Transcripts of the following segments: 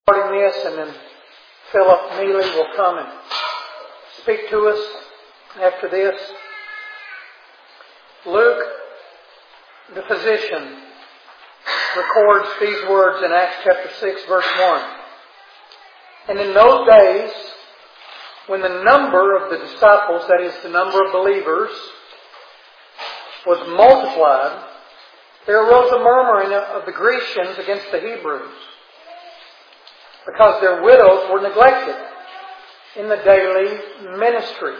Starting this, and then Philip Neely will come and speak to us after this. Luke, the physician, records these words in Acts chapter 6, verse 1. And in those days, when the number of the disciples, that is, the number of believers, was multiplied, there arose a murmuring of the Grecians against the Hebrews, because their widows were neglected in the daily ministry.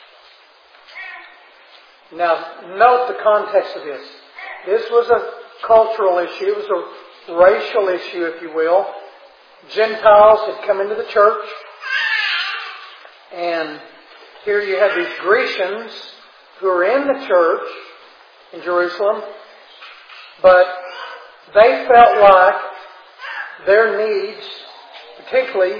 Now, note the context of this. This was a cultural issue. It was a racial issue, if you will. Gentiles had come into the church. And here you have these Grecians who are in the church in Jerusalem. But they felt like their needs, particularly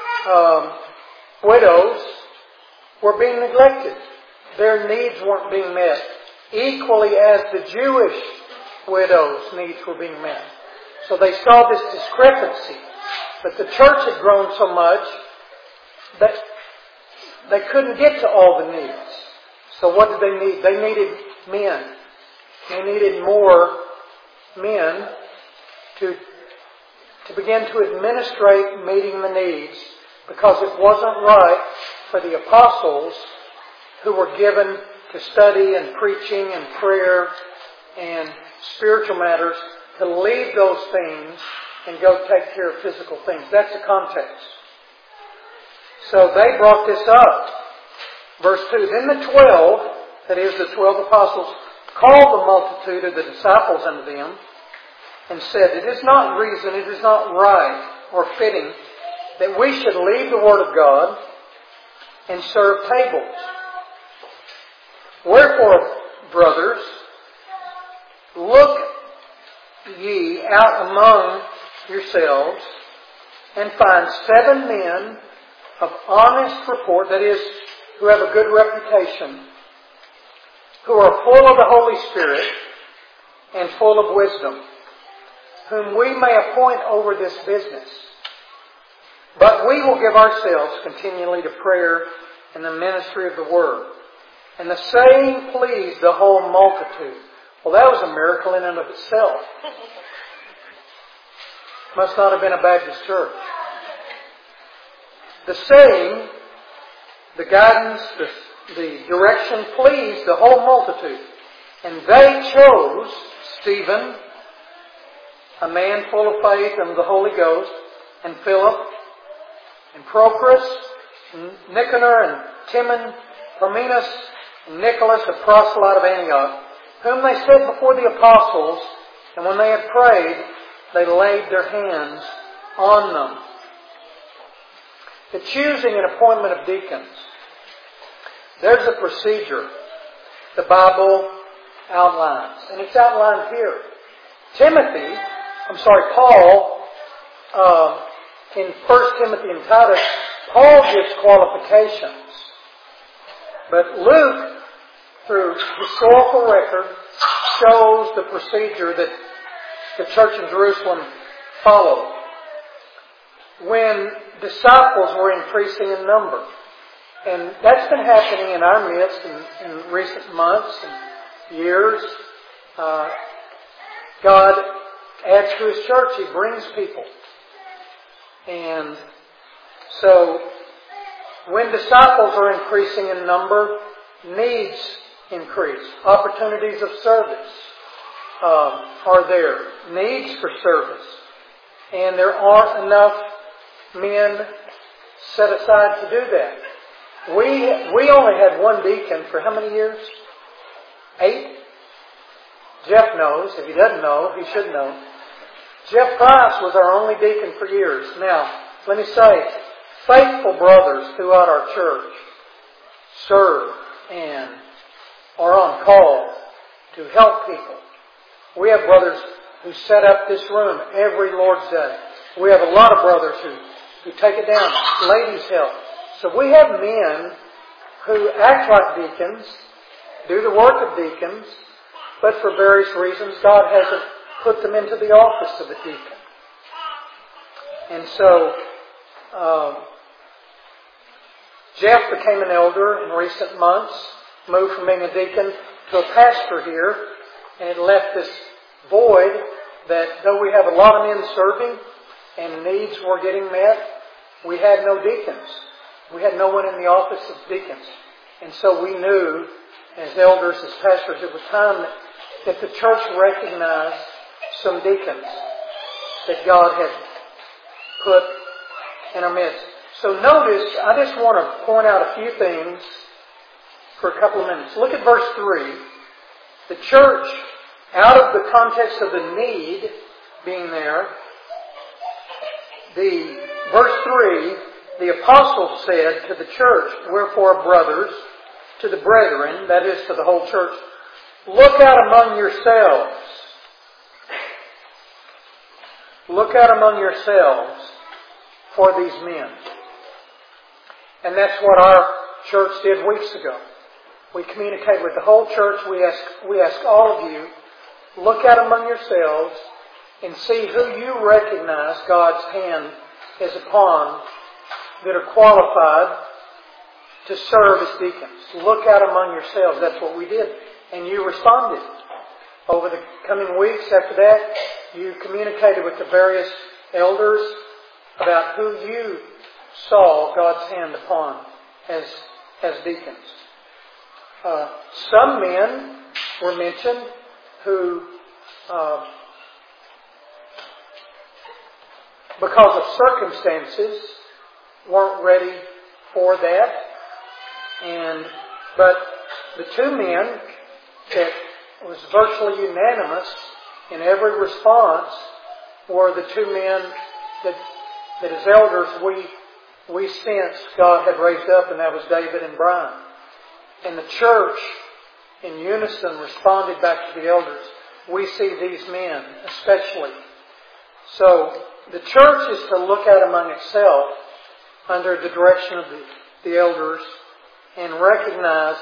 widows, were being neglected. Their needs weren't being met, equally as the Jewish widows' needs were being met. So they saw this discrepancy. But the church had grown so much that they couldn't get to all the needs. So what did they need? They needed men. They needed more men to begin to administrate meeting the needs, because it wasn't right for the apostles, who were given to study and preaching and prayer and spiritual matters, to leave those things and go take care of physical things. That's the context. So they brought this up. Verse 2, Then the 12, that is the 12 apostles, called the multitude of the disciples unto them, and said, It is not reason, it is not right or fitting that we should leave the Word of God and serve tables. Wherefore, brothers, look ye out among yourselves, and find 7 men of honest report, that is, who have a good reputation, who are full of the Holy Spirit and full of wisdom, whom we may appoint over this business. But we will give ourselves continually to prayer and the ministry of the Word. And the saying pleased the whole multitude. Well, that was a miracle in and of itself. Must not have been a Baptist church. The saying, the guidance, the direction pleased the whole multitude. And they chose Stephen, a man full of faith and the Holy Ghost, and Philip, and Prochorus, and Nicanor, and Timon, Parmenas, and Nicholas, a proselyte of Antioch, whom they set before the apostles, and when they had prayed, they laid their hands on them. The choosing and appointment of deacons. There's a procedure the Bible outlines, and it's outlined here. Paul, in 1 Timothy and Titus, Paul gives qualifications. But Luke, through historical record, shows the procedure that the church in Jerusalem followed. When disciples were increasing in number, and that's been happening in our midst in recent months and years, God adds to His church. He brings people. And so, when disciples are increasing in number, needs increase. Opportunities of service are there. Needs for service. And there aren't enough men set aside to do that. We only had one deacon for how many years? 8? Jeff knows. If he doesn't know, he should know. Jeff Price was our only deacon for years. Now, let me say, faithful brothers throughout our church serve and are on call to help people. We have brothers who set up this room every Lord's Day. We have a lot of brothers who take it down. Ladies help. So we have men who act like deacons, do the work of deacons, but for various reasons God hasn't put them into the office of a deacon. And so Jeff became an elder in recent months, moved from being a deacon to a pastor here, and it left this void that though we have a lot of men serving and needs were getting met, we had no deacons. We had no one in the office of deacons. And so we knew, as elders, as pastors, it was time that the church recognized some deacons that God had put in our midst. So notice, I just want to point out a few things for a couple of minutes. Look at verse 3. The church, out of the context of the need being there, verse 3, the apostle said to the church, "Wherefore, brothers, to the brethren," that is to the whole church, "look out among yourselves." Look out among yourselves for these men. And that's what our church did weeks ago. We communicated with the whole church. We ask all of you, look out among yourselves and see who you recognize God's hand is upon that are qualified to serve as deacons. Look out among yourselves. That's what we did. And you responded. Over the coming weeks after that, you communicated with the various elders about who you saw God's hand upon as deacons. Some men were mentioned who, because of circumstances, weren't ready for that. But the two men that was virtually unanimous in every response were the two men that as elders we sensed God had raised up, and that was David and Brian. And the church in unison responded back to the elders. We see these men especially. So the church is to look out among itself under the direction of the elders and recognize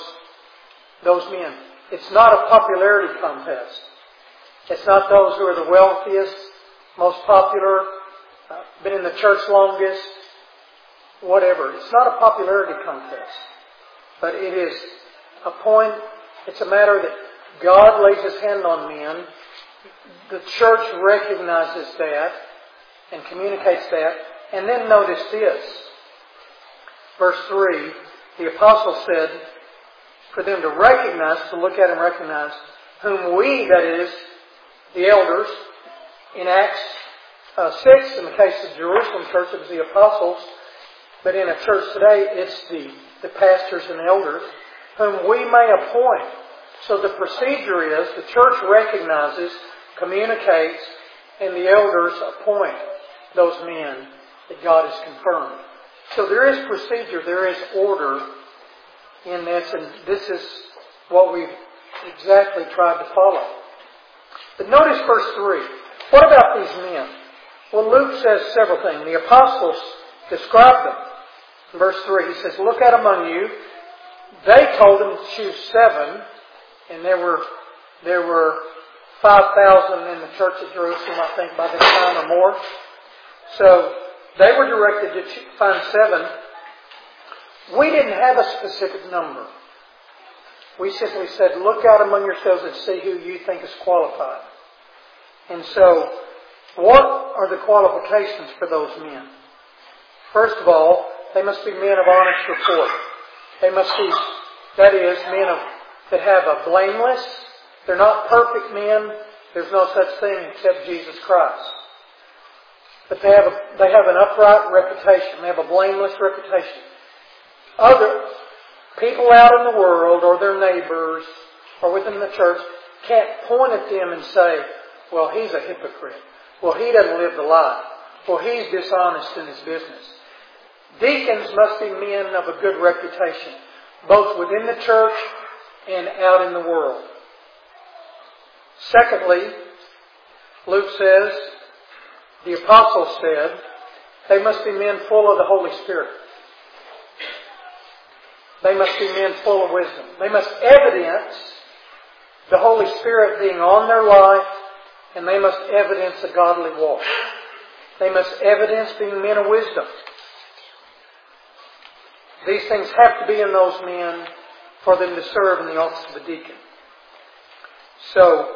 those men. It's not a popularity contest. It's not those who are the wealthiest, most popular, been in the church longest, whatever. It's not a popularity contest. But it is it's a matter that God lays His hand on men. The church recognizes that and communicates that. And then notice this. Verse 3, the apostle said, for them to recognize, to look at and recognize, whom we, that is, the elders, in Acts 6, in the case of Jerusalem church, it was the apostles, but in a church today, it's the pastors and elders, whom we may appoint. So the procedure is, the church recognizes, communicates, and the elders appoint those men that God has confirmed. So there is procedure, there is order in this, and this is what we've exactly tried to follow. But notice verse 3. What about these men? Well, Luke says several things. The apostles describe them. In verse 3, he says, look out among you. They told him to choose 7, and there were 5,000 in the church at Jerusalem, I think, by this time or more. So they were directed to find 7. We didn't have a specific number. We simply said, look out among yourselves and see who you think is qualified. And so, what are the qualifications for those men? First of all, they must be men of honest report. They must be, that is, men that have a blameless. They're not perfect men. There's no such thing except Jesus Christ. But they have an upright reputation. They have a blameless reputation. Other people out in the world or their neighbors or within the church can't point at them and say, well, he's a hypocrite. Well, he doesn't live the life. Well, he's dishonest in his business. Deacons must be men of a good reputation, both within the church and out in the world. Secondly, Luke says, the apostle said, they must be men full of the Holy Spirit. They must be men full of wisdom. They must evidence the Holy Spirit being on their life, and they must evidence a godly walk. They must evidence being men of wisdom. These things have to be in those men for them to serve in the office of a deacon. So,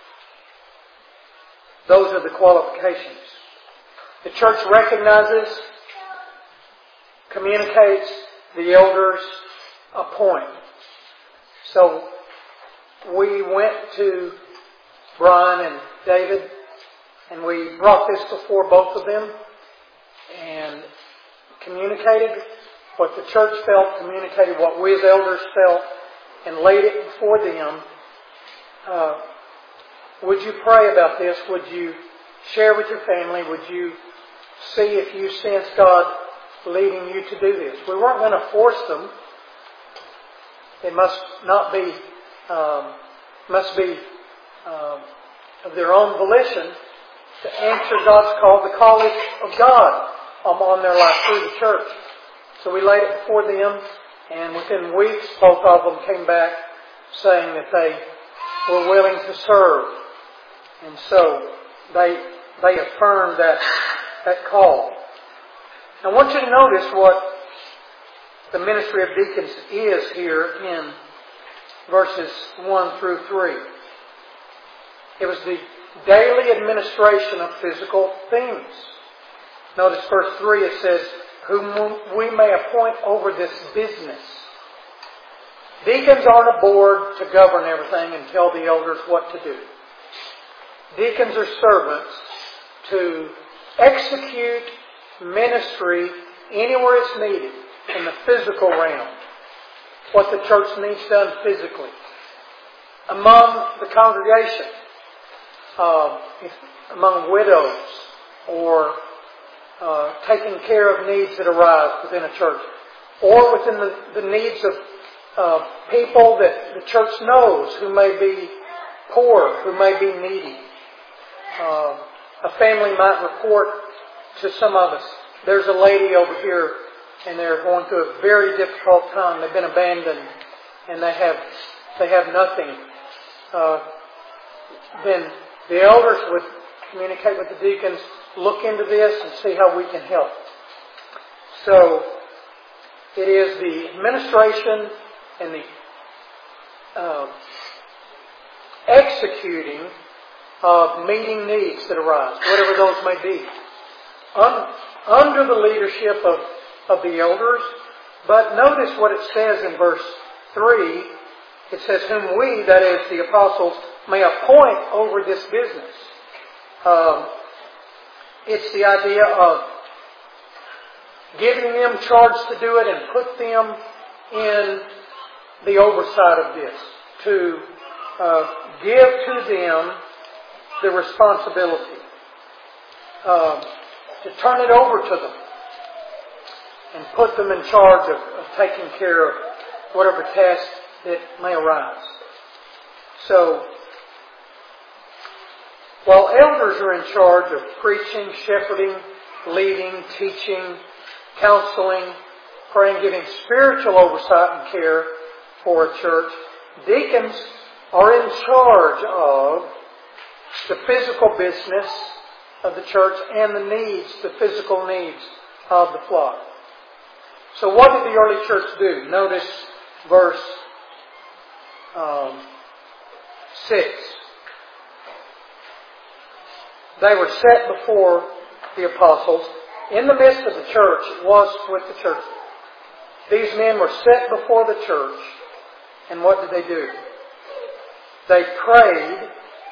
those are the qualifications. The church recognizes, communicates, the elders appoint. So, we went to Brian and David and we brought this before both of them and communicated what the church felt, communicated what we as elders felt, and laid it before them. Would you pray about this? Would you share with your family? Would you see if you sense God leading you to do this? We weren't going to force them. It must be of their own volition to answer God's call, the call of God on their life through the church. So we laid it before them, and within weeks, both of them came back saying that they were willing to serve. And so they affirmed that call. I want you to notice what the ministry of deacons is here in verses 1 through 3. It was the daily administration of physical things. Notice verse 3, it says, whom we may appoint over this business. Deacons aren't a board to govern everything and tell the elders what to do. Deacons are servants to execute ministry anywhere it's needed in the physical realm. What the church needs done physically. Among the congregation, among widows, or taking care of needs that arise within a church, or within the needs of people that the church knows who may be poor, who may be needy. A family might report to some of us, there's a lady over here and they're going through a very difficult time. They've been abandoned and they have nothing. Then the elders would communicate with the deacons, look into this and see how we can help. So it is the administration and the executing of meeting needs that arise, whatever those may be, under the leadership of the elders. But notice what it says in verse 3. It says, whom we, that is the apostles, may appoint over this business. It's the idea of giving them charge to do it and put them in the oversight of this. To give to them the responsibility. To turn it over to them. And put them in charge of taking care of whatever task that may arise. So, while elders are in charge of preaching, shepherding, leading, teaching, counseling, praying, giving spiritual oversight and care for a church, deacons are in charge of the physical business of the church and the physical needs of the flock. So what did the early church do? Notice verse 6. They were set before the apostles. In the midst of the church, it was with the church. These men were set before the church. And what did they do? They prayed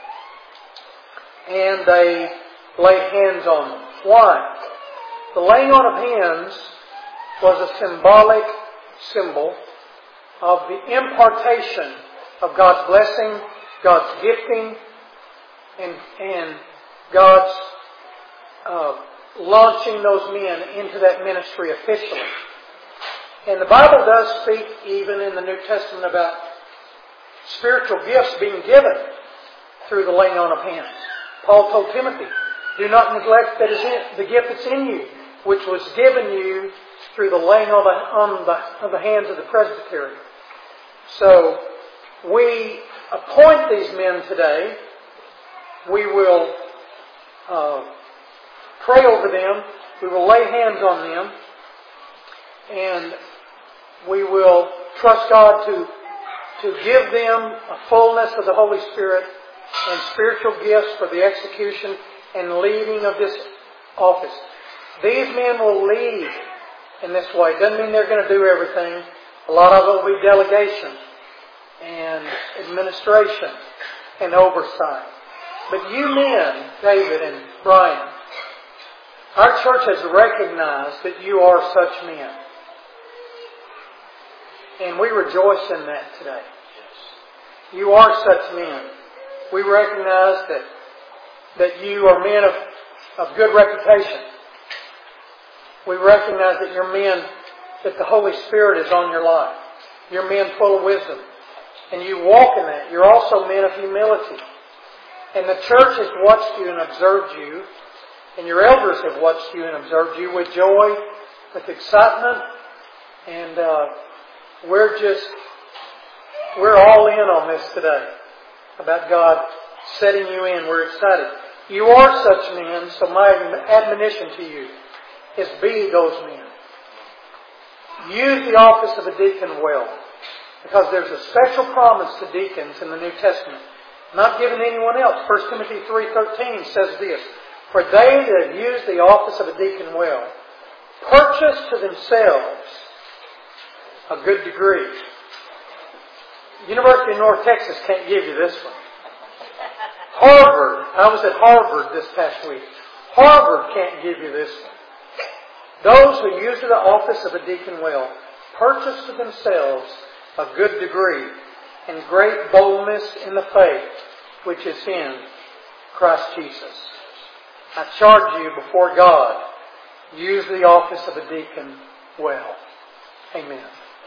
and they laid hands on them. Why? The laying on of hands was a symbolic symbol of the impartation of God's blessing, God's gifting, and God's launching those men into that ministry officially. And the Bible does speak even in the New Testament about spiritual gifts being given through the laying on of hands. Paul told Timothy, do not neglect the gift that's in you, which was given you through the laying on the hands of the presbytery. So, we appoint these men today. We will pray over them. We will lay hands on them. And we will trust God to give them a fullness of the Holy Spirit and spiritual gifts for the execution and leading of this office. These men will lead in this way. Doesn't mean they're going to do everything. A lot of it will be delegation and administration and oversight. But you men, David and Brian, our church has recognized that you are such men. And we rejoice in that today. You are such men. We recognize that you are men of good reputation. We recognize that you're men, that the Holy Spirit is on your life. You're men full of wisdom. And you walk in that. You're also men of humility. And the church has watched you and observed you. And your elders have watched you and observed you with joy, with excitement. And we're all in on this today. About God setting you in. We're excited. You are such men, so my admonition to you is be those men. Use the office of a deacon well. Because there's a special promise to deacons in the New Testament. Not given to anyone else. 1 Timothy 3:13 says this. For they that have used the office of a deacon well, purchase to themselves a good degree. University of North Texas can't give you this one. Harvard, I was at Harvard this past week. Harvard can't give you this one. Those who use the office of a deacon well, purchase to themselves a good degree and great boldness in the faith which is in Christ Jesus. I charge you before God, use the office of a deacon well. Amen.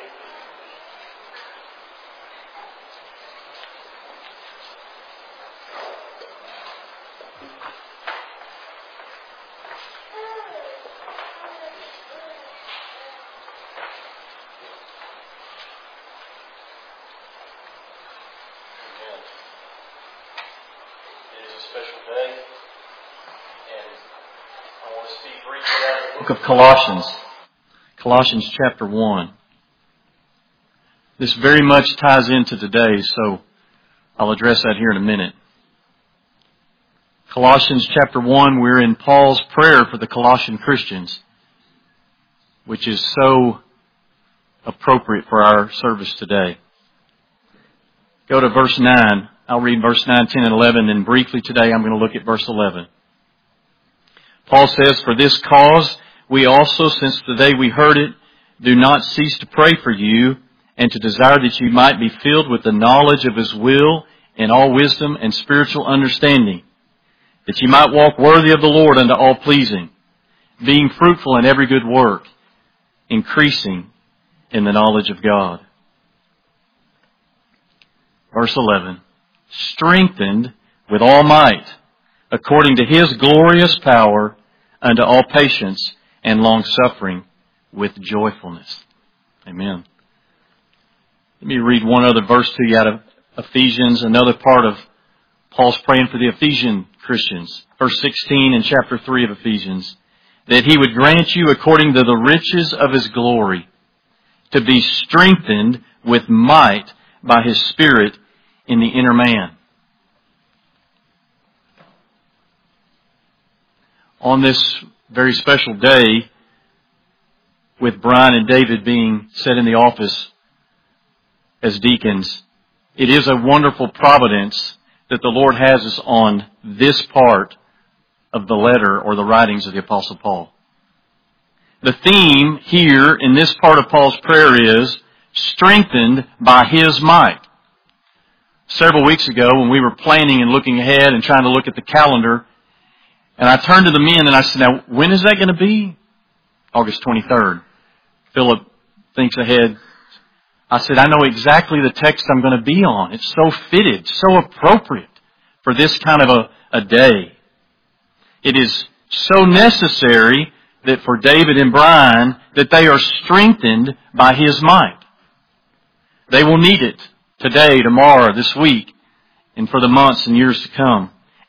Of Colossians chapter 1. This very much ties into today, so I'll address that here in a minute. Colossians chapter 1, we're in Paul's prayer for the Colossian Christians, which is so appropriate for our service today. Go to verse 9. I'll read verse 9, 10, and 11, and briefly today I'm going to look at verse 11. Paul says, For this cause we also, since the day we heard it, do not cease to pray for you and to desire that you might be filled with the knowledge of His will in all wisdom and spiritual understanding, that you might walk worthy of the Lord unto all pleasing, being fruitful in every good work, increasing in the knowledge of God. Verse 11, strengthened with all might, according to His glorious power, unto all patience and long-suffering with joyfulness. Amen. Let me read one other verse to you out of Ephesians, another part of Paul's praying for the Ephesian Christians. Verse 16 in chapter 3 of Ephesians. That He would grant you according to the riches of His glory to be strengthened with might by His Spirit in the inner man. On this very special day, with Brian and David being set in the office as deacons, it is a wonderful providence that the Lord has us on this part of the letter or the writings of the Apostle Paul. The theme here in this part of Paul's prayer is strengthened by His might. Several weeks ago when we were planning and looking ahead and trying to look at the calendar, and I turned to the men and I said, now, when is that going to be? August 23rd. Philip thinks ahead. I said, I know exactly the text I'm going to be on. It's so fitted, so appropriate for this kind of a day. It is so necessary that for David and Brian, that they are strengthened by His might. They will need it today, tomorrow, this week, and for the months and years to come.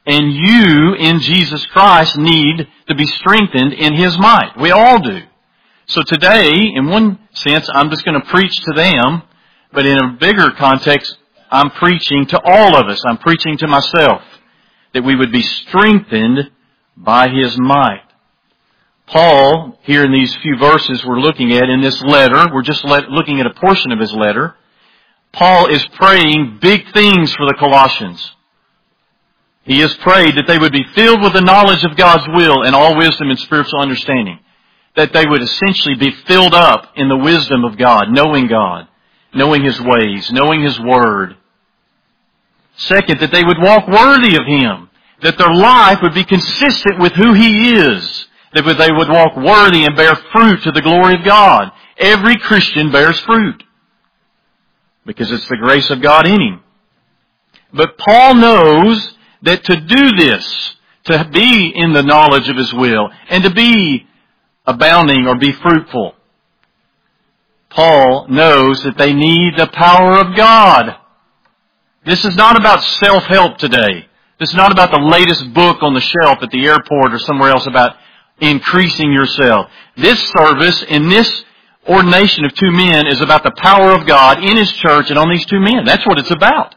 And you, in Jesus Christ, need to be strengthened in His might. We all do. So today, in one sense, I'm just going to preach to them, but in a bigger context, I'm preaching to all of us. I'm preaching to myself, that we would be strengthened by His might. Paul, here in these few verses we're looking at in this letter, we're just looking at a portion of his letter. Paul is praying big things for the Colossians. He has prayed that they would be filled with the knowledge of God's will and all wisdom and spiritual understanding. That they would essentially be filled up in the wisdom of God, knowing His ways, knowing His Word. Second, that they would walk worthy of Him. That their life would be consistent with who He is. That they would walk worthy and bear fruit to the glory of God. Every Christian bears fruit, because it's the grace of God in him. But Paul knows that to do this, to be in the knowledge of His will, and to be abounding or be fruitful, Paul knows that they need the power of God. This is not about self-help today. This is not about the latest book on the shelf at the airport or somewhere else about increasing yourself. This service in this ordination of two men is about the power of God in His church and on these two men. That's what it's about.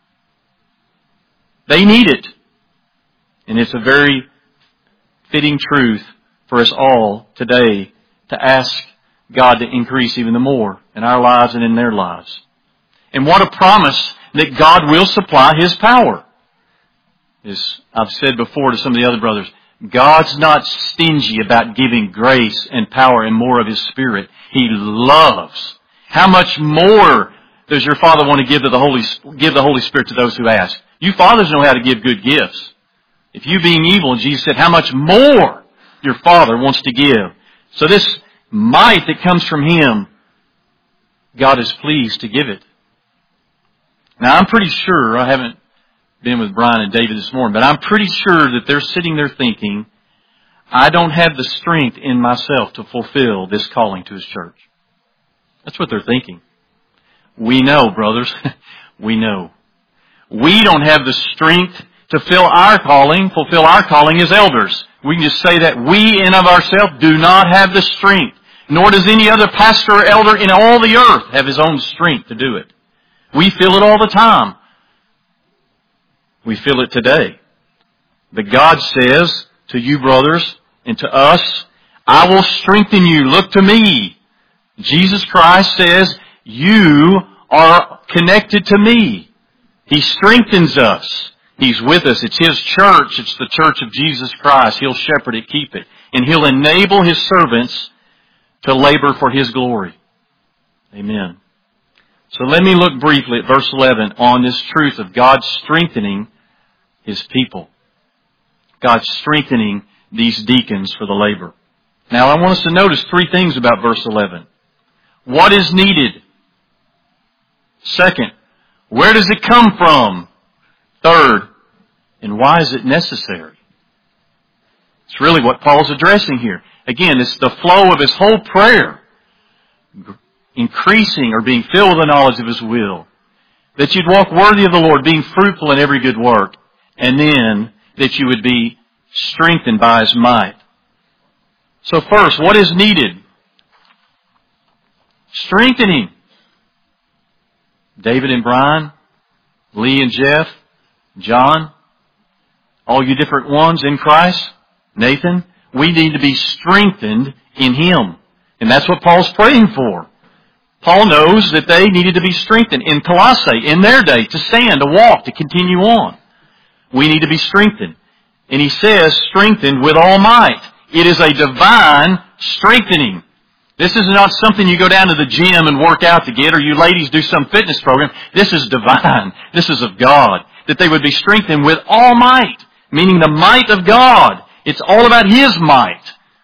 They need it. And it's a very fitting truth for us all today to ask God to increase even the more in our lives and in their lives. And what a promise that God will supply His power. As I've said before to some of the other brothers, God's not stingy about giving grace and power and more of His Spirit. He loves. How much more does your Father want to give the Holy Spirit to those who ask? You fathers know how to give good gifts. If you being evil, Jesus said, how much more your Father wants to give. So this might that comes from Him, God is pleased to give it. Now I'm pretty sure, I haven't been with Brian and David this morning, but I'm pretty sure that they're sitting there thinking, I don't have the strength in myself to fulfill this calling to His church. That's what they're thinking. We know, brothers. We know. We don't have the strength to fulfill our calling as elders. We can just say that we in of ourselves do not have the strength, nor does any other pastor or elder in all the earth have his own strength to do it. We feel it all the time. We feel it today. But God says to you, brothers, and to us, I will strengthen you. Look to me. Jesus Christ says, you are connected to me. He strengthens us. He's with us. It's His church. It's the church of Jesus Christ. He'll shepherd it, keep it. And He'll enable His servants to labor for His glory. Amen. So let me look briefly at verse 11 on this truth of God strengthening His people. God strengthening these deacons for the labor. Now I want us to notice three things about verse 11. What is needed? Second, where does it come from? Third, and why is it necessary? It's really what Paul's addressing here. Again, it's the flow of his whole prayer. Increasing or being filled with the knowledge of His will. That you'd walk worthy of the Lord, being fruitful in every good work. And then that you would be strengthened by His might. So first, what is needed? Strengthening. David and Brian, Lee and Jeff, John, all you different ones in Christ, Nathan, we need to be strengthened in Him. And that's what Paul's praying for. Paul knows that they needed to be strengthened in Colossae, in their day, to stand, to walk, to continue on. We need to be strengthened. And he says, strengthened with all might. It is a divine strengthening. This is not something you go down to the gym and work out to get, or you ladies do some fitness program. This is divine. This is of God. That they would be strengthened with all might, meaning the might of God. It's all about His might.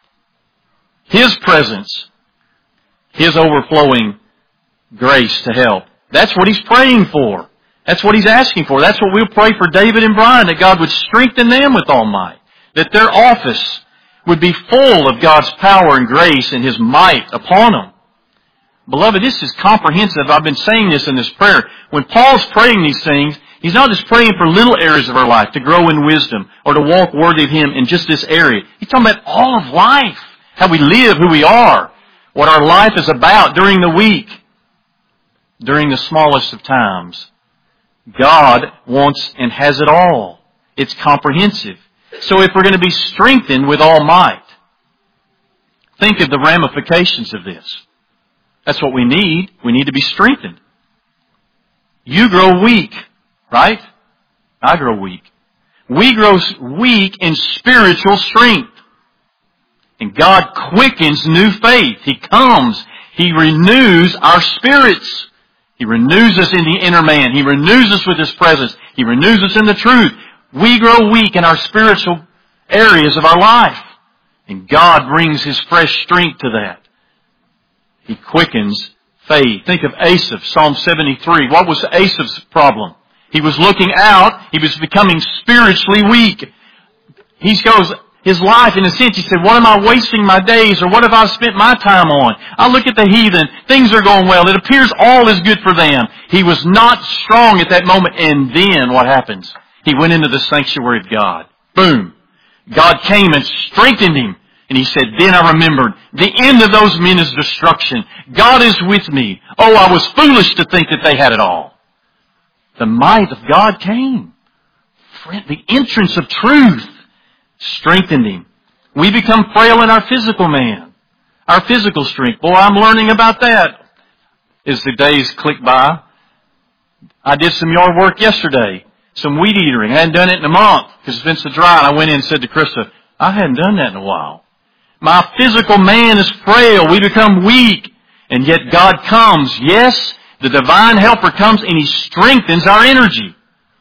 His presence. His overflowing grace to help. That's what he's praying for. That's what he's asking for. That's what we'll pray for David and Brian, that God would strengthen them with all might. That their office would be full of God's power and grace and His might upon them. Beloved, this is comprehensive. I've been saying this in this prayer. When Paul's praying these things, He's not just praying for little areas of our life to grow in wisdom or to walk worthy of Him in just this area. He's talking about all of life, how we live, who we are, what our life is about during the week, during the smallest of times. God wants and has it all. It's comprehensive. So if we're going to be strengthened with all might, think of the ramifications of this. That's what we need. We need to be strengthened. You grow weak, right? I grow weak. We grow weak in spiritual strength. And God quickens new faith. He comes. He renews our spirits. He renews us in the inner man. He renews us with His presence. He renews us in the truth. We grow weak in our spiritual areas of our life. And God brings His fresh strength to that. He quickens faith. Think of Asaph, Psalm 73. What was Asaph's problem? He was looking out. He was becoming spiritually weak. He goes, his life, in a sense, he said, what am I wasting my days, or what have I spent my time on? I look at the heathen. Things are going well. It appears all is good for them. He was not strong at that moment. And then what happens? He went into the sanctuary of God. Boom. God came and strengthened him. And he said, then I remembered, the end of those men is destruction. God is with me. Oh, I was foolish to think that they had it all. The might of God came. The entrance of truth strengthened him. We become frail in our physical man. Our physical strength. Boy, I'm learning about that as the days click by. I did some yard work yesterday. Some weed eatering. I hadn't done it in a month because it's been so dry. And I went in and said to Krista, I hadn't done that in a while. My physical man is frail. We become weak. And yet God comes. Yes, the divine helper comes and He strengthens our energy.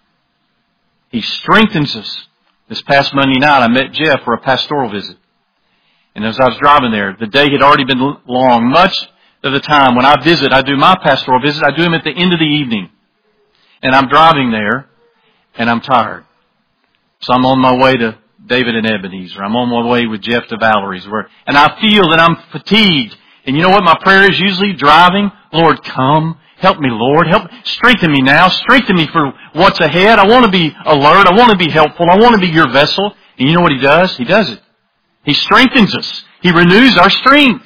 He strengthens us. This past Monday night I met Jeff for a pastoral visit. And as I was driving there, the day had already been long. Much of the time when I visit, I do my pastoral visit, I do them at the end of the evening. And I'm driving there and I'm tired. So I'm on my way to David and Ebenezer. I'm on my way with Jeff to Valerie's. And I feel that I'm fatigued. And you know what my prayer is usually? Driving. Lord, come. Help me, Lord. Strengthen me now. Strengthen me for what's ahead. I want to be alert. I want to be helpful. I want to be your vessel. And you know what He does? He does it. He strengthens us. He renews our strength.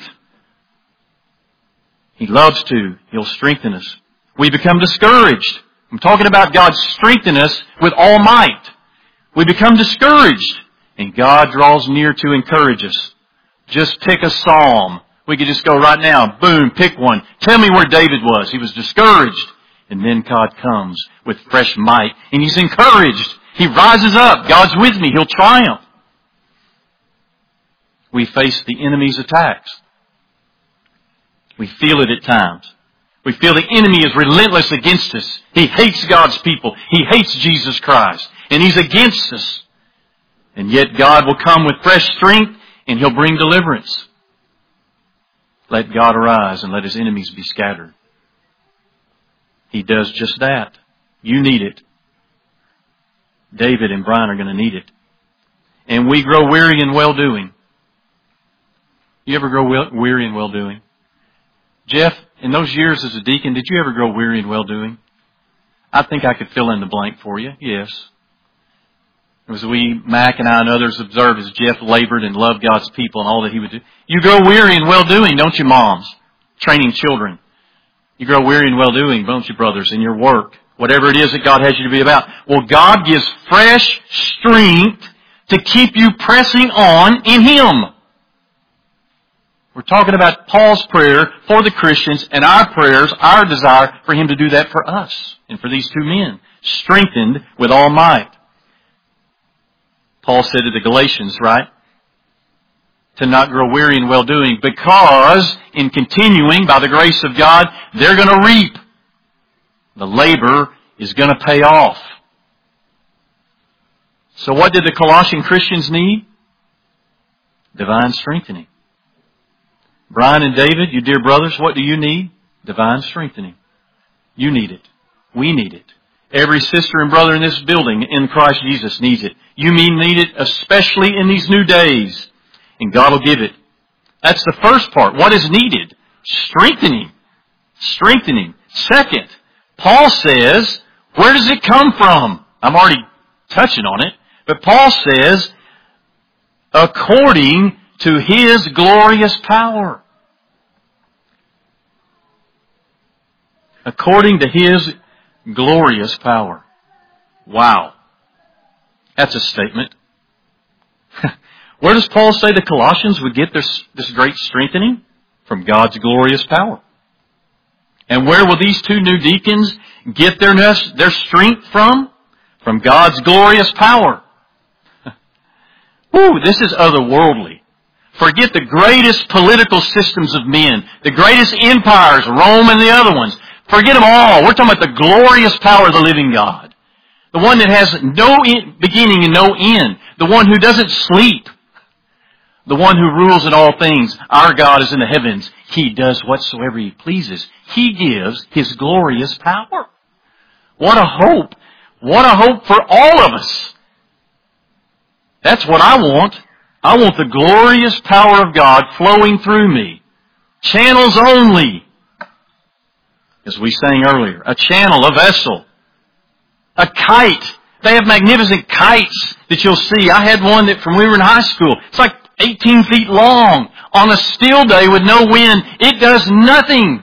He loves to. He'll strengthen us. We become discouraged. I'm talking about God strengthening us with all might. We become discouraged. And God draws near to encourage us. Just pick a psalm. We could just go right now, boom, pick one. Tell me where David was. He was discouraged. And then God comes with fresh might. And he's encouraged. He rises up. God's with me. He'll triumph. We face the enemy's attacks. We feel it at times. We feel the enemy is relentless against us. He hates God's people. He hates Jesus Christ. And he's against us. And yet God will come with fresh strength and He'll bring deliverance. Let God arise and let His enemies be scattered. He does just that. You need it. David and Brian are going to need it. And we grow weary in well-doing. You ever grow weary in well-doing? Jeff, in those years as a deacon, did you ever grow weary in well-doing? I think I could fill in the blank for you. Yes. As Mac and I and others observed as Jeff labored and loved God's people and all that he would do. You grow weary in well-doing, don't you, moms? Training children. You grow weary in well-doing, don't you, brothers, in your work? Whatever it is that God has you to be about. Well, God gives fresh strength to keep you pressing on in Him. We're talking about Paul's prayer for the Christians and our prayers, our desire for Him to do that for us and for these two men. Strengthened with all might. Paul said to the Galatians, right? To not grow weary in well-doing, because in continuing by the grace of God, they're going to reap. The labor is going to pay off. So what did the Colossian Christians need? Divine strengthening. Brian and David, you dear brothers, what do you need? Divine strengthening. You need it. We need it. Every sister and brother in this building in Christ Jesus needs it. You need it especially in these new days. And God will give it. That's the first part. What is needed? Strengthening. Strengthening. Second, Paul says, Where does it come from? I'm already touching on it. But Paul says, according to His glorious power. According to His glorious power. Wow. That's a statement. Where does Paul say the Colossians would get this great strengthening? From God's glorious power. And where will these two new deacons get their strength from? From God's glorious power. Woo, this is otherworldly. Forget the greatest political systems of men, the greatest empires, Rome and the other ones. Forget them all. We're talking about the glorious power of the living God. The one that has no beginning and no end. The one who doesn't sleep. The one who rules in all things. Our God is in the heavens. He does whatsoever He pleases. He gives His glorious power. What a hope. What a hope for all of us. That's what I want. I want the glorious power of God flowing through me. Channels only. As we sang earlier. A channel, a vessel. A kite. They have magnificent kites that you'll see. I had one that from when we were in high school. It's like 18 feet long. On a still day with no wind, it does nothing.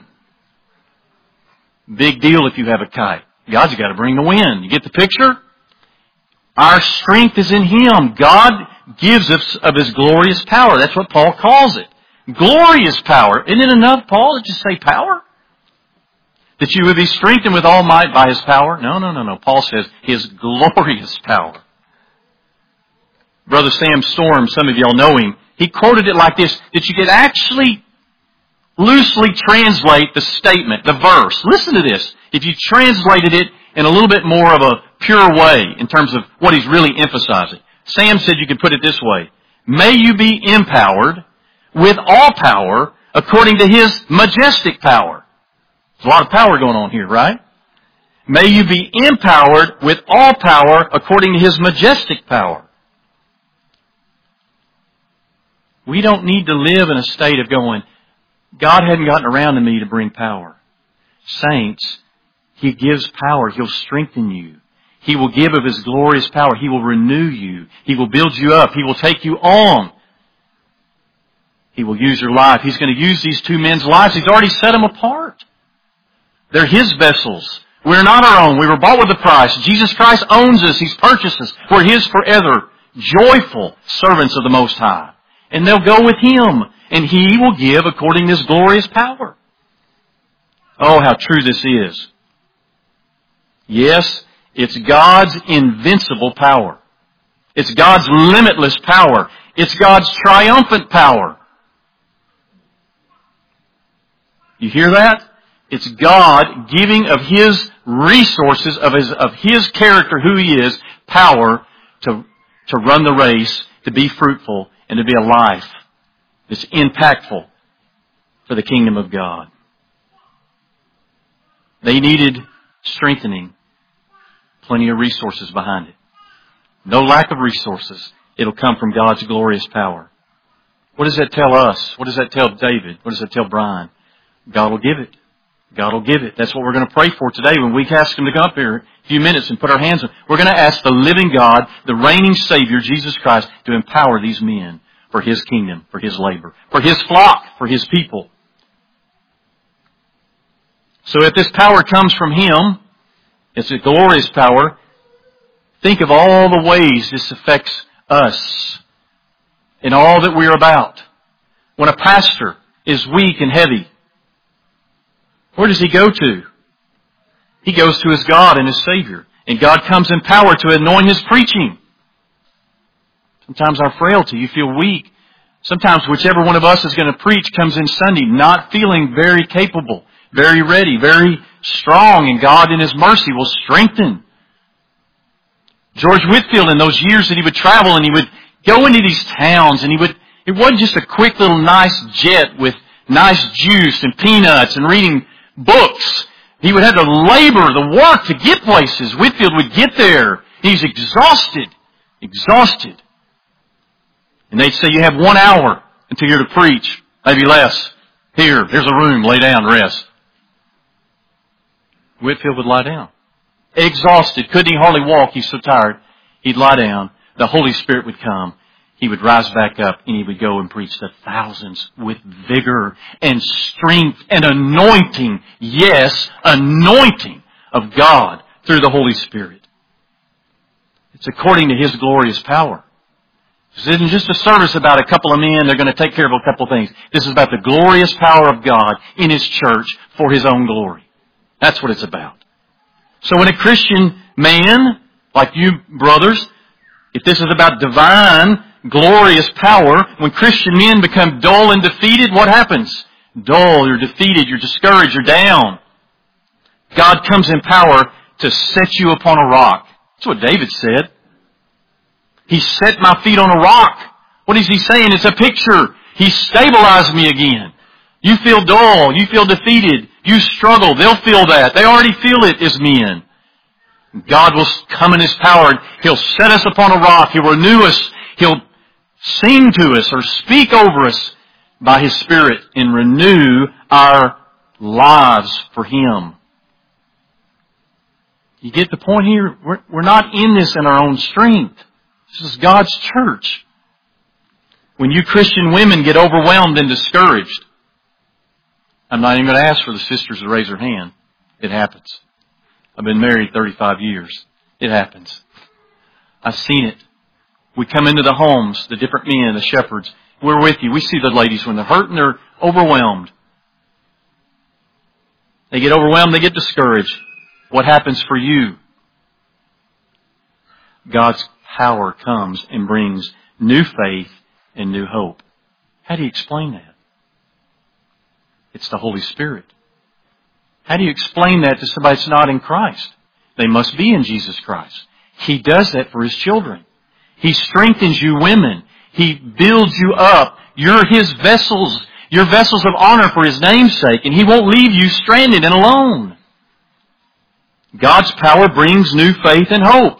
Big deal if you have a kite. God's got to bring the wind. You get the picture? Our strength is in Him. God gives us of His glorious power. That's what Paul calls it. Glorious power. Isn't it enough, Paul, to just say power? That you would be strengthened with all might by His power? No. Paul says His glorious power. Brother Sam Storm, some of y'all know him, he quoted it like this, that you could actually loosely translate the statement, the verse. Listen to this. If you translated it in a little bit more of a pure way in terms of what he's really emphasizing. Sam said you could put it this way. May you be empowered with all power according to His majestic power. There's a lot of power going on here, right? May you be empowered with all power according to His majestic power. We don't need to live in a state of going, God hadn't gotten around to me to bring power. Saints, He gives power. He'll strengthen you. He will give of His glorious power. He will renew you. He will build you up. He will take you on. He will use your life. He's going to use these two men's lives. He's already set them apart. They're His vessels. We're not our own. We were bought with a price. Jesus Christ owns us. He's purchased us. We're His forever. Joyful servants of the Most High. And they'll go with Him. And He will give according to His glorious power. Oh, how true this is. Yes, it's God's invincible power. It's God's limitless power. It's God's triumphant power. You hear that? It's God giving of His resources, of His character, who He is, power to run the race, to be fruitful, and to be a life that's impactful for the kingdom of God. They needed strengthening. Plenty of resources behind it. No lack of resources. It'll come from God's glorious power. What does that tell us? What does that tell David? What does that tell Brian? God will give it. God will give it. That's what we're going to pray for today when we ask Him to come up here a few minutes and put our hands on. We're going to ask the living God, the reigning Savior, Jesus Christ, to empower these men for His kingdom, for His labor, for His flock, for His people. So if this power comes from Him, it's a glorious power. Think of all the ways this affects us in all that we're about. When a pastor is weak and heavy, where does he go to? He goes to his God and his Savior. And God comes in power to anoint his preaching. Sometimes our frailty, you feel weak. Sometimes whichever one of us is going to preach comes in Sunday not feeling very capable, very ready, very strong, and God in His mercy will strengthen. George Whitefield, in those years that he would travel and he would go into these towns and it wasn't just a quick little nice jet with nice juice and peanuts and reading books. He would have to labor, the work to get places. Whitefield would get there. He's exhausted. And they'd say, you have 1 hour until you're to preach. Maybe less. Here's a room. Lay down, rest. Whitefield would lie down. exhausted, couldn't he hardly walk, he's so tired, he'd lie down, the Holy Spirit would come, he would rise back up, and he would go and preach to thousands with vigor and strength and anointing. Yes, anointing of God through the Holy Spirit. It's according to His glorious power. This isn't just a service about a couple of men, they're going to take care of a couple of things. This is about the glorious power of God in His church for His own glory. That's what it's about. So when a Christian man, like you brothers, if this is about divine, glorious power, when Christian men become dull and defeated, what happens? Dull, you're defeated, you're discouraged, you're down. God comes in power to set you upon a rock. That's what David said. He set my feet on a rock. What is he saying? It's a picture. He stabilized me again. You feel dull. You feel defeated. You struggle. They'll feel that. They already feel it as men. God will come in His power. He'll set us upon a rock. He'll renew us. He'll sing to us or speak over us by His Spirit and renew our lives for Him. You get the point here? We're not in this in our own strength. This is God's church. When you Christian women get overwhelmed and discouraged, I'm not even going to ask for the sisters to raise their hand. It happens. I've been married 35 years. It happens. I've seen it. We come into the homes, the different men, the shepherds. We're with you. We see the ladies when they're hurt and they're overwhelmed. They get overwhelmed, they get discouraged. What happens for you? God's power comes and brings new faith and new hope. How do you explain that? It's the Holy Spirit. How do you explain that to somebody that's not in Christ? They must be in Jesus Christ. He does that for His children. He strengthens you women. He builds you up. You're His vessels. You're vessels of honor for His name's sake. And He won't leave you stranded and alone. God's power brings new faith and hope.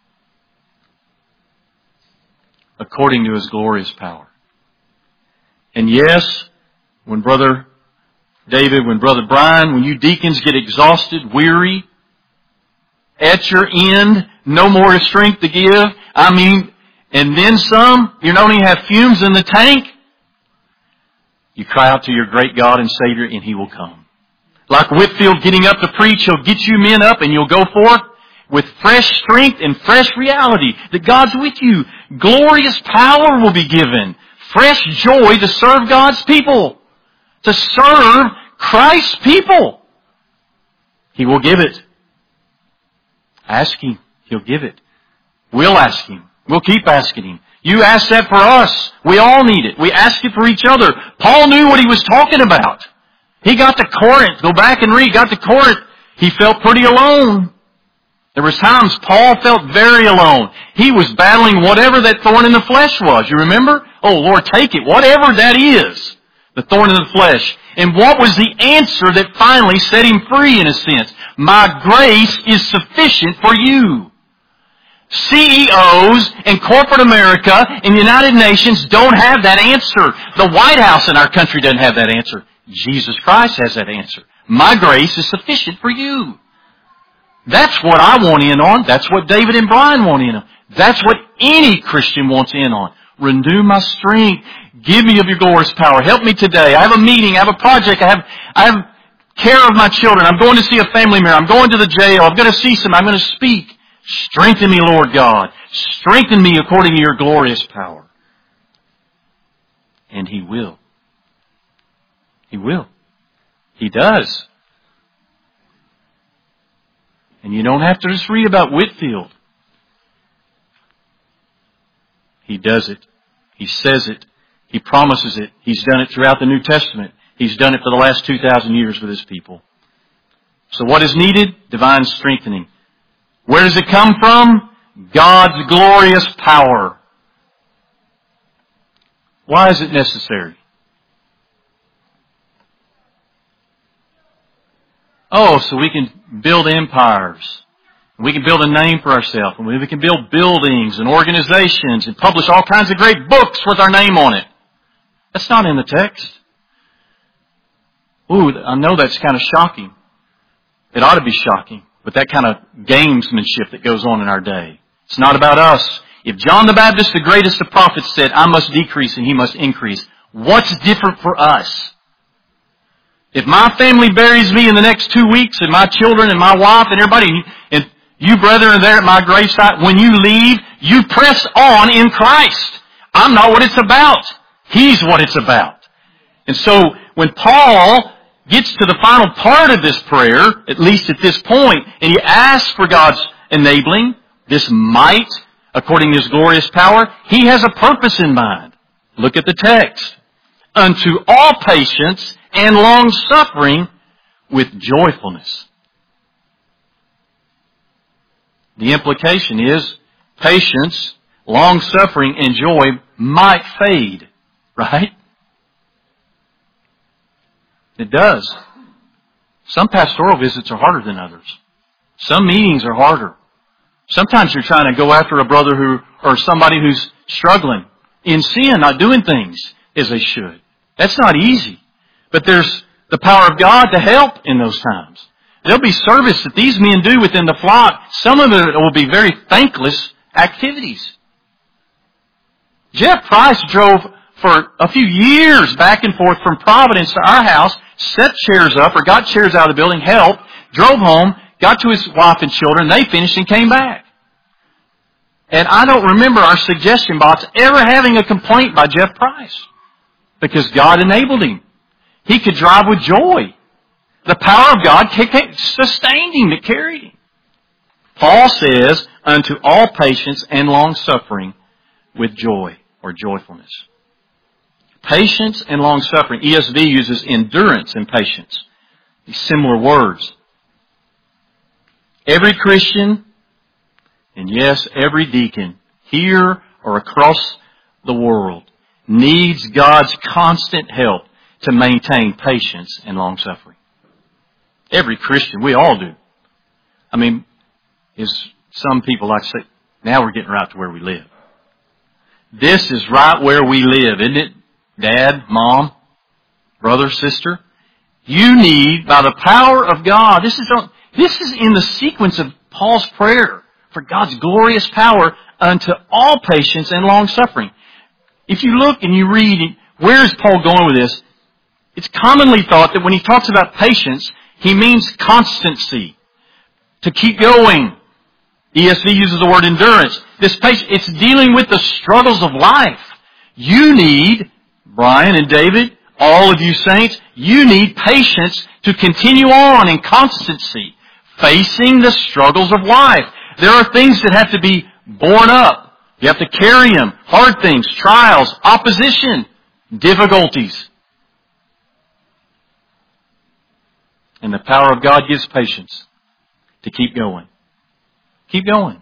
According to His glorious power. And yes, when Brother David, when Brother Brian, when you deacons get exhausted, weary, at your end, no more strength to give, and then some, you don't even have fumes in the tank, you cry out to your great God and Savior and He will come. Like Whitfield getting up to preach, He'll get you men up and you'll go forth with fresh strength and fresh reality that God's with you. Glorious power will be given. Fresh joy to serve God's people. To serve Christ's people. He will give it. Ask Him. He'll give it. We'll ask Him. We'll keep asking Him. You ask that for us. We all need it. We ask it for each other. Paul knew what he was talking about. He got to Corinth. Go back and read. Got to Corinth. He felt pretty alone. There was times Paul felt very alone. He was battling whatever that thorn in the flesh was. You remember? Oh, Lord, take it. Whatever that is. The thorn in the flesh. And what was the answer that finally set him free in a sense? My grace is sufficient for you. CEOs in corporate America and the United Nations don't have that answer. The White House in our country doesn't have that answer. Jesus Christ has that answer. My grace is sufficient for you. That's what I want in on. That's what David and Brian want in on. That's what any Christian wants in on. Renew my strength. Give me of your glorious power. Help me today. I have a meeting. I have a project. I have care of my children. I'm going to see a family member. I'm going to the jail. I'm going to see some. I'm going to speak. Strengthen me, Lord God. Strengthen me according to your glorious power. And He will. He will. He does. And you don't have to just read about Whitfield. He does it. He says it. He promises it. He's done it throughout the New Testament. He's done it for the last 2,000 years with His people. So what is needed? Divine strengthening. Where does it come from? God's glorious power. Why is it necessary? Oh, so we can build empires. We can build a name for ourselves. And we can build buildings and organizations and publish all kinds of great books with our name on it. That's not in the text. Ooh, I know that's kind of shocking. It ought to be shocking. with that kind of gamesmanship that goes on in our day. It's not about us. If John the Baptist, the greatest of prophets, said, I must decrease and he must increase, what's different for us? If my family buries me in the next 2 weeks, and my children and my wife and everybody, and you brethren are there at my gravesite, when you leave, you press on in Christ. I'm not what it's about. He's what it's about. And so, when Paul gets to the final part of this prayer, at least at this point, and he asks for God's enabling, this might, according to His glorious power, he has a purpose in mind. Look at the text. Unto all patience and long-suffering with joyfulness. The implication is patience, long-suffering, and joy might fade, right? It does. Some pastoral visits are harder than others. Some meetings are harder. Sometimes you're trying to go after a brother or somebody who's struggling in sin, not doing things as they should. That's not easy. But there's the power of God to help in those times. There'll be service that these men do within the flock. Some of it will be very thankless activities. Jeff Price drove for a few years back and forth from Providence to our house, set chairs up or got chairs out of the building, helped, drove home, got to his wife and children, they finished and came back. And I don't remember our suggestion box ever having a complaint by Jeff Price because God enabled him. He could drive with joy. The power of God sustained him, it carried him. Paul says, unto all patience and long-suffering with joy or joyfulness. Patience and long-suffering. ESV uses endurance and patience. These similar words. Every Christian, and yes, every deacon, here or across the world, needs God's constant help to maintain patience and long-suffering. Every Christian, we all do. I mean, as some people like to say, now we're getting right to where we live. This is right where we live, isn't it? Dad, mom, brother, sister. You need, by the power of God, this is in the sequence of Paul's prayer for God's glorious power unto all patience and long-suffering. If you look and you read, where is Paul going with this? It's commonly thought that when he talks about patience, he means constancy, to keep going. ESV uses the word endurance. This patience, it's dealing with the struggles of life. You need, Brian and David, all of you saints, you need patience to continue on in constancy, facing the struggles of life. There are things that have to be borne up. You have to carry them. Hard things, trials, opposition, difficulties. And the power of God gives patience to keep going. Keep going.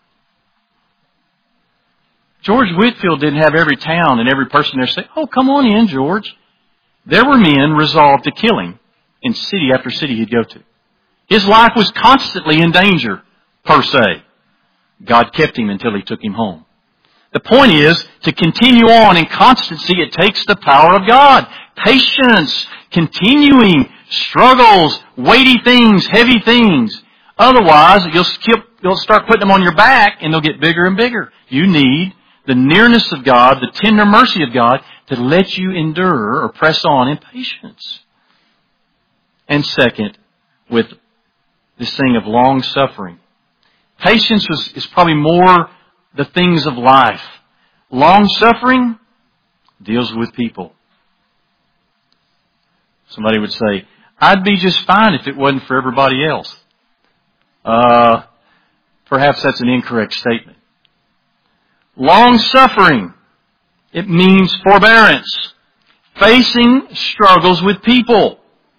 George Whitefield didn't have every town and every person there say, oh, come on in, George. There were men resolved to kill him in city after city he'd go to. His life was constantly in danger, per se. God kept him until He took him home. The point is, to continue on in constancy, it takes the power of God. Patience, continuing, struggles, weighty things, heavy things. Otherwise, you'll start putting them on your back and they'll get bigger and bigger. You need the nearness of God, the tender mercy of God to let you endure or press on in patience. And second, with this thing of long suffering. Patience is probably more the things of life. Long suffering deals with people. Somebody would say, I'd be just fine if it wasn't for everybody else. Perhaps that's an incorrect statement. Long suffering, it means forbearance. Facing struggles with people.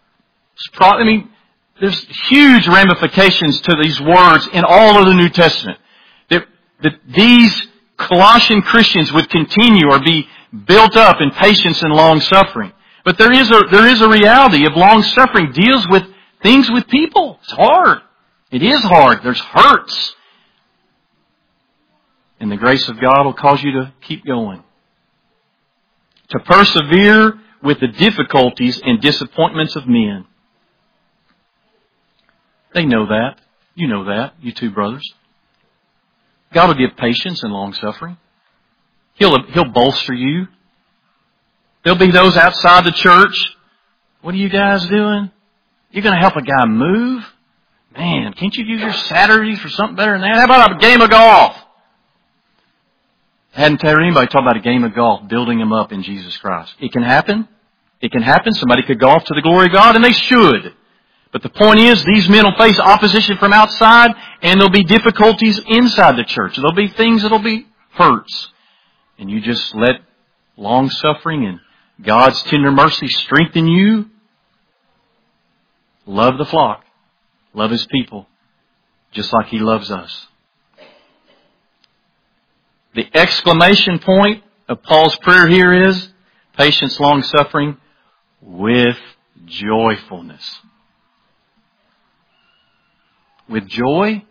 There's huge ramifications to these words in all of the New Testament. That these Colossian Christians would continue or be built up in patience and long suffering. But there is a reality of long suffering deals with things with people. It's hard. It is hard. There's hurts. And the grace of God will cause you to keep going. To persevere with the difficulties and disappointments of men. They know that. You know that, you two brothers. God will give patience and long suffering. He'll bolster you. There'll be those outside the church. What are you guys doing? You're going to help a guy move? Man, can't you use your Saturdays for something better than that? How about a game of golf? I hadn't heard anybody talk about a game of golf, building them up in Jesus Christ. It can happen. It can happen. Somebody could golf to the glory of God, and they should. But the point is, these men will face opposition from outside, and there'll be difficulties inside the church. There'll be things that'll be hurts. And you just let long-suffering and God's tender mercy strengthen you. Love the flock. Love His people. Just like He loves us. The exclamation point of Paul's prayer here is, patience, long-suffering, with joyfulness. With joy?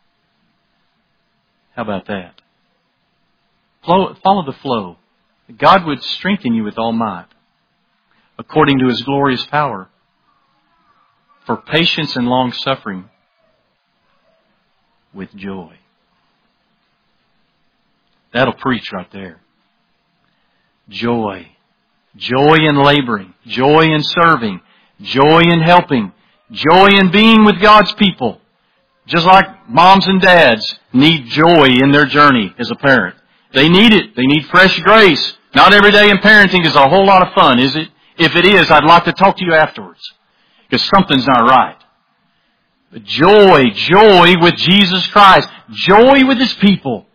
How about that? Follow the flow. God would strengthen you with all might, according to His glorious power, for patience and long-suffering with joy. That'll preach right there. Joy. Joy in laboring. Joy in serving. Joy in helping. Joy in being with God's people. Just like moms and dads need joy in their journey as a parent. They need it. They need fresh grace. Not every day in parenting is a whole lot of fun, is it? If it is, I'd like to talk to you afterwards. Because something's not right. But joy with Jesus Christ. Joy with His people.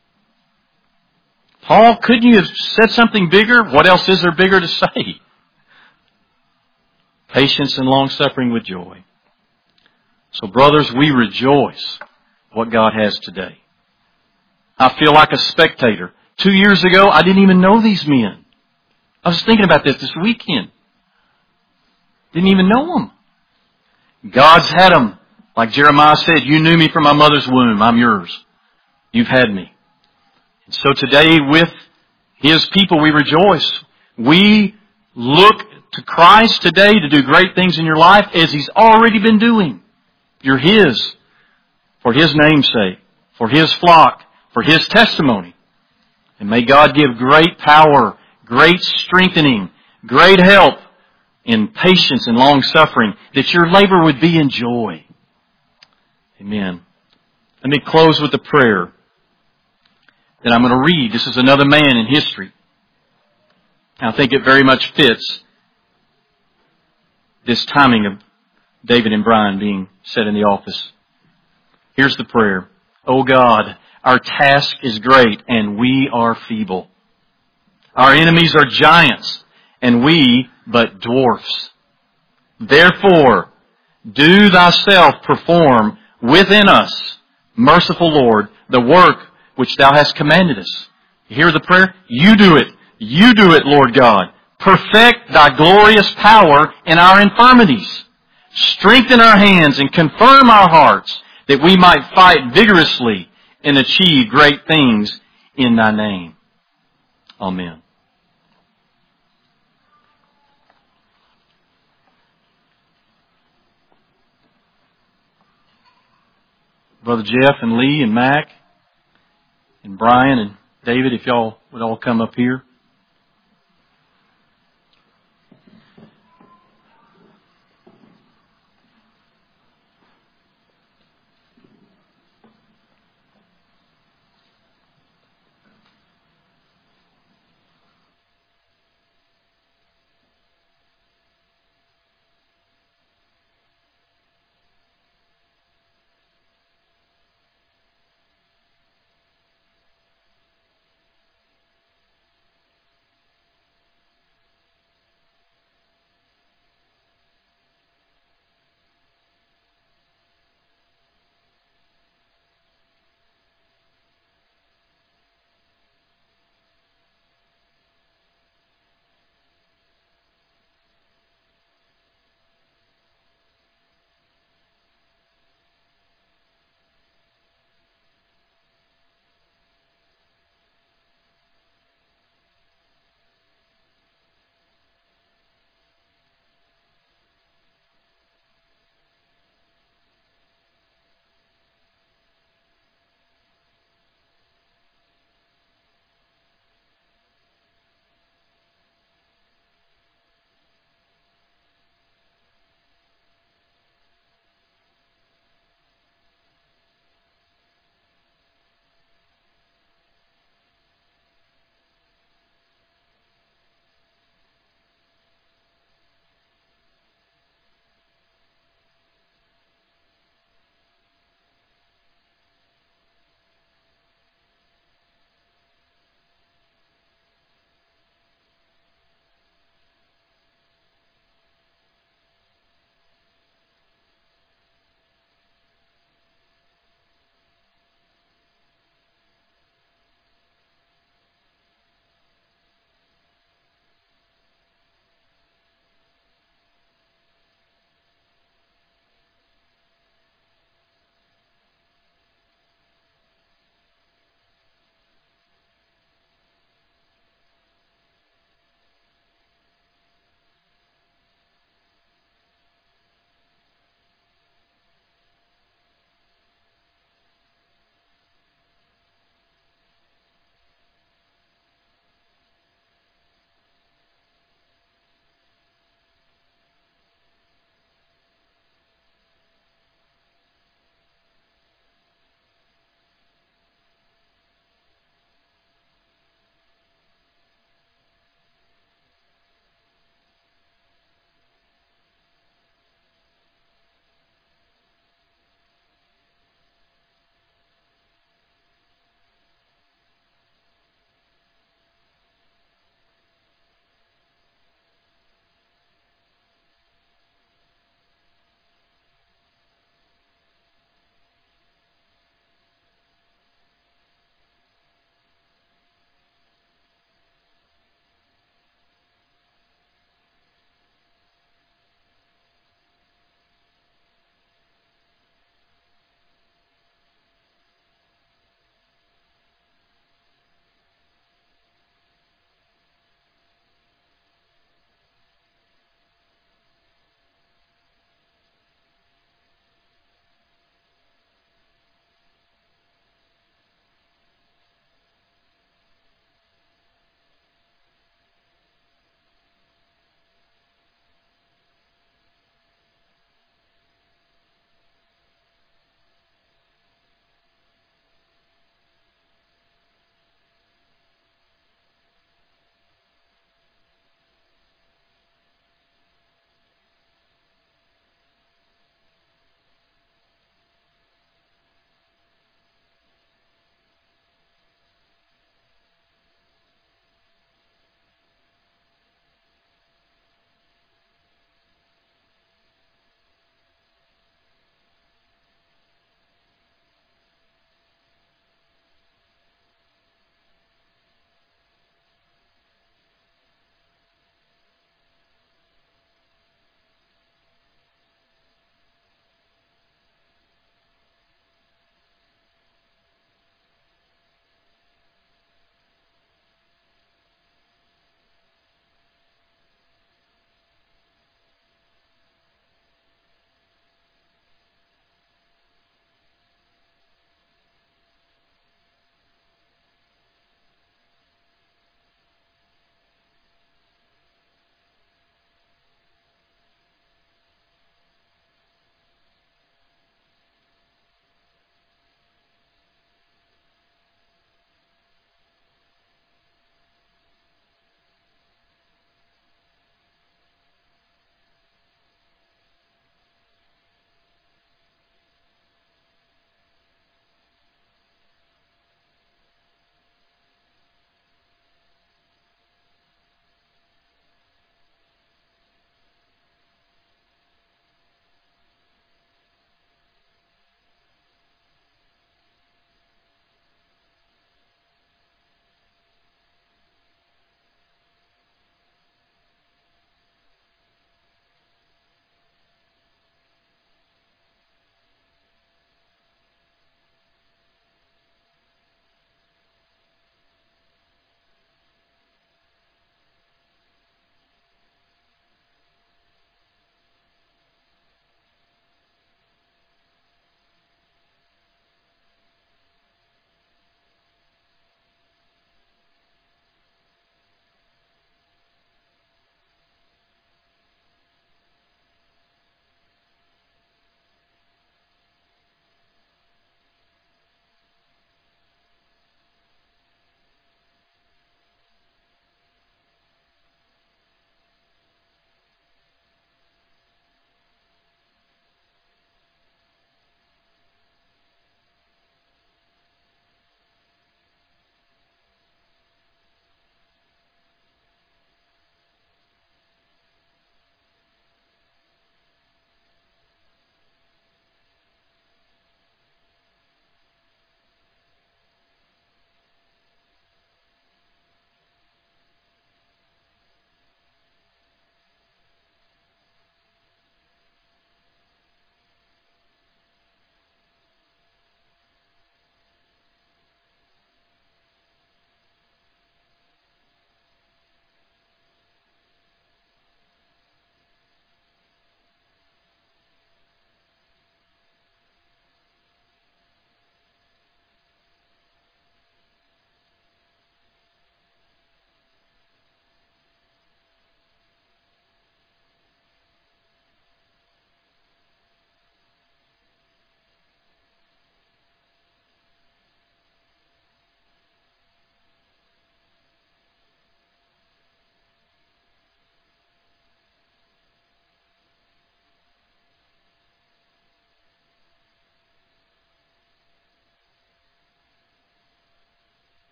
Paul, couldn't you have said something bigger? What else is there bigger to say? Patience and long-suffering with joy. So brothers, we rejoice what God has today. I feel like a spectator. 2 years ago, I didn't even know these men. I was thinking about this weekend. Didn't even know them. God's had them. Like Jeremiah said, you knew me from my mother's womb. I'm yours. You've had me. And so today with His people we rejoice. We look to Christ today to do great things in your life as He's already been doing. You're His. For His name's sake. For His flock. For His testimony. And may God give great power, great strengthening, great help in patience and long suffering, that your labor would be in joy. Amen. Let me close with a prayer that I'm going to read. This is another man in history. I think it very much fits this timing of David and Brian being set in the office. Here's the prayer. O God, our task is great and we are feeble. Our enemies are giants and we but dwarfs. Therefore, do Thyself perform within us, merciful Lord, the work which Thou hast commanded us. You hear the prayer? You do it. You do it, Lord God. Perfect Thy glorious power in our infirmities. Strengthen our hands and confirm our hearts that we might fight vigorously and achieve great things in Thy name. Amen. Brother Jeff and Lee and Mac and Brian and David, if y'all would all come up here.